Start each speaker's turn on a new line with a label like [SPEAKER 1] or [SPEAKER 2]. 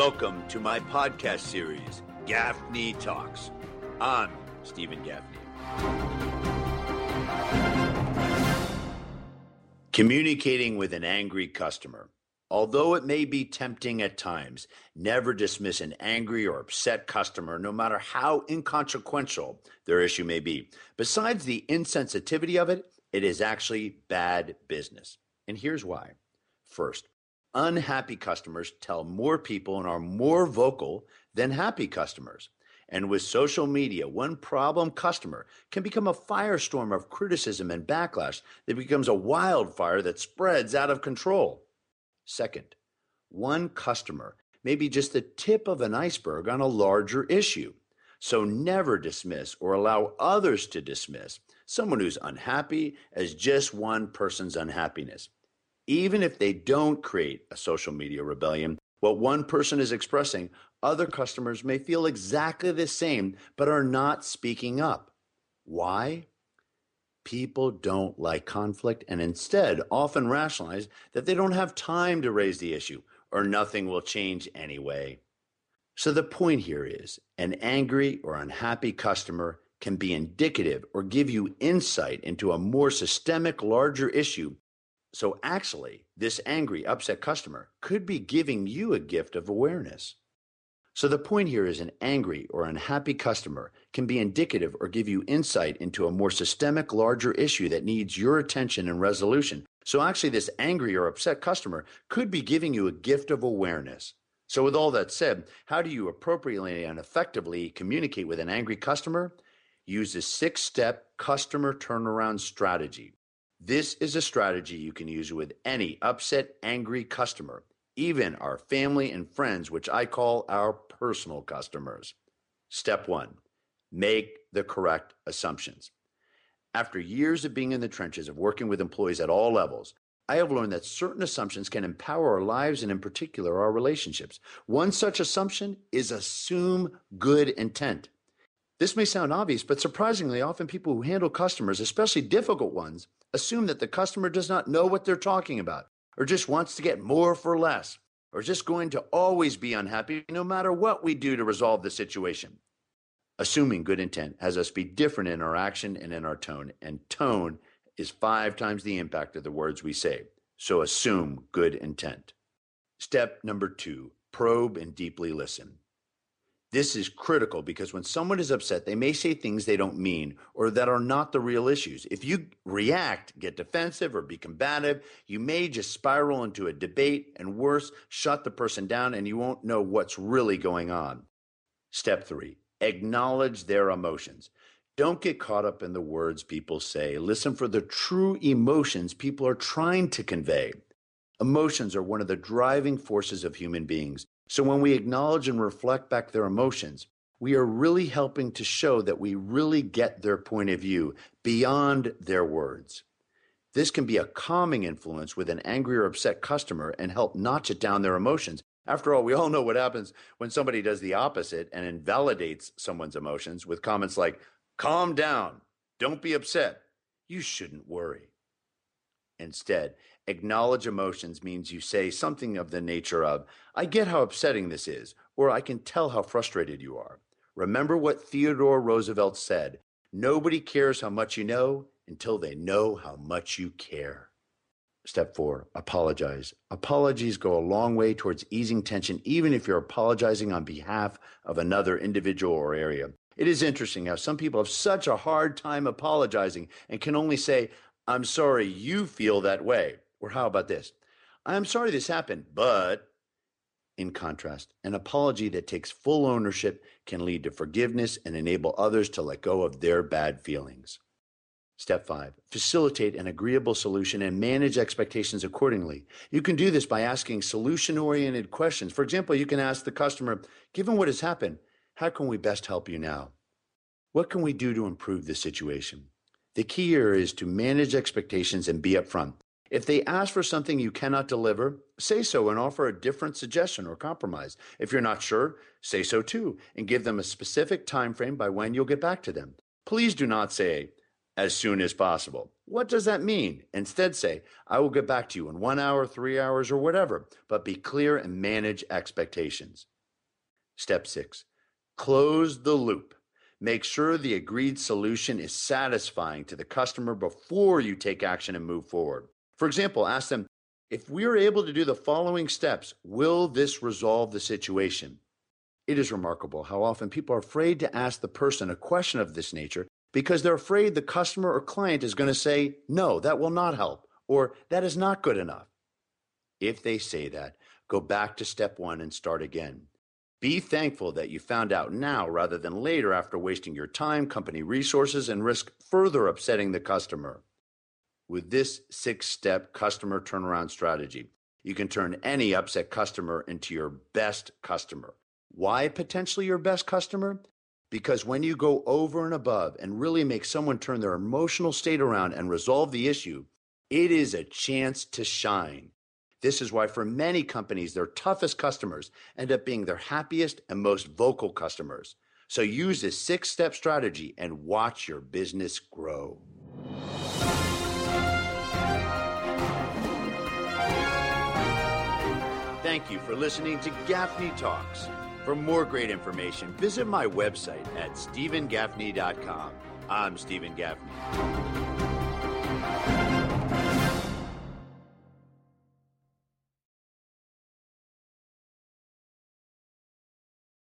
[SPEAKER 1] Welcome to my podcast series, Gaffney Talks. I'm Stephen Gaffney. Communicating with an angry customer. Although it may be tempting at times, never dismiss an angry or upset customer, no matter how inconsequential their issue may be. Besides the insensitivity of it, it is actually bad business. And here's why. First, unhappy customers tell more people and are more vocal than happy customers. And with social media, one problem customer can become a firestorm of criticism and backlash that becomes a wildfire that spreads out of control. Second, one customer may be just the tip of an iceberg on a larger issue. So never dismiss or allow others to dismiss someone who's unhappy as just one person's unhappiness. Even if they don't create a social media rebellion, what one person is expressing, other customers may feel exactly the same, but are not speaking up. Why? People don't like conflict and instead often rationalize that they don't have time to raise the issue or nothing will change anyway. So the point here is an angry or unhappy customer can be indicative or give you insight into a more systemic, larger issue. So actually, this angry, upset customer could be giving you a gift of awareness. So the point here is an angry or unhappy customer can be indicative or give you insight into a more systemic, larger issue that needs your attention and resolution. So actually, this angry or upset customer could be giving you a gift of awareness. So with all that said, how do you appropriately and effectively communicate with an angry customer? Use the 6-step customer turnaround strategy. This is a strategy you can use with any upset, angry customer, even our family and friends, which I call our personal customers. Step 1, make the correct assumptions. After years of being in the trenches of working with employees at all levels, I have learned that certain assumptions can empower our lives and in particular our relationships. One such assumption is assume good intent. This may sound obvious, but surprisingly often people who handle customers, especially difficult ones, assume that the customer does not know what they're talking about, or just wants to get more for less, or just going to always be unhappy no matter what we do to resolve the situation. Assuming good intent has us be different in our action and in our tone, and tone is 5 times the impact of the words we say. So assume good intent. Step number 2, probe and deeply listen. This is critical because when someone is upset, they may say things they don't mean or that are not the real issues. If you react, get defensive, or be combative, you may just spiral into a debate and worse, shut the person down and you won't know what's really going on. Step 3, acknowledge their emotions. Don't get caught up in the words people say. Listen for the true emotions people are trying to convey. Emotions are one of the driving forces of human beings. So when we acknowledge and reflect back their emotions, we are really helping to show that we really get their point of view beyond their words. This can be a calming influence with an angry or upset customer and help notch it down their emotions. After all, we all know what happens when somebody does the opposite and invalidates someone's emotions with comments like, calm down, don't be upset, you shouldn't worry. Instead, acknowledge emotions means you say something of the nature of, I get how upsetting this is, or I can tell how frustrated you are. Remember what Theodore Roosevelt said, nobody cares how much you know until they know how much you care. Step 4, apologize. Apologies go a long way towards easing tension, even if you're apologizing on behalf of another individual or area. It is interesting how some people have such a hard time apologizing and can only say, I'm sorry you feel that way. Or how about this? I'm sorry this happened, but in contrast, an apology that takes full ownership can lead to forgiveness and enable others to let go of their bad feelings. Step 5, facilitate an agreeable solution and manage expectations accordingly. You can do this by asking solution-oriented questions. For example, you can ask the customer, given what has happened, how can we best help you now? What can we do to improve the situation? The key here is to manage expectations and be upfront. If they ask for something you cannot deliver, say so and offer a different suggestion or compromise. If you're not sure, say so too and give them a specific time frame by when you'll get back to them. Please do not say, as soon as possible. What does that mean? Instead say, I will get back to you in 1 hour, 3 hours, or whatever, but be clear and manage expectations. Step 6, close the loop. Make sure the agreed solution is satisfying to the customer before you take action and move forward. For example, ask them, if we are able to do the following steps, will this resolve the situation? It is remarkable how often people are afraid to ask the person a question of this nature because they're afraid the customer or client is going to say, no, that will not help, or that is not good enough. If they say that, go back to step 1 and start again. Be thankful that you found out now rather than later after wasting your time, company resources, and risk further upsetting the customer. With this 6-step customer turnaround strategy, you can turn any upset customer into your best customer. Why potentially your best customer? Because when you go over and above and really make someone turn their emotional state around and resolve the issue, it is a chance to shine. This is why for many companies, their toughest customers end up being their happiest and most vocal customers. So use this 6-step strategy and watch your business grow. Thank you for listening to Gaffney Talks. For more great information, visit my website at stephengaffney.com. I'm Stephen Gaffney.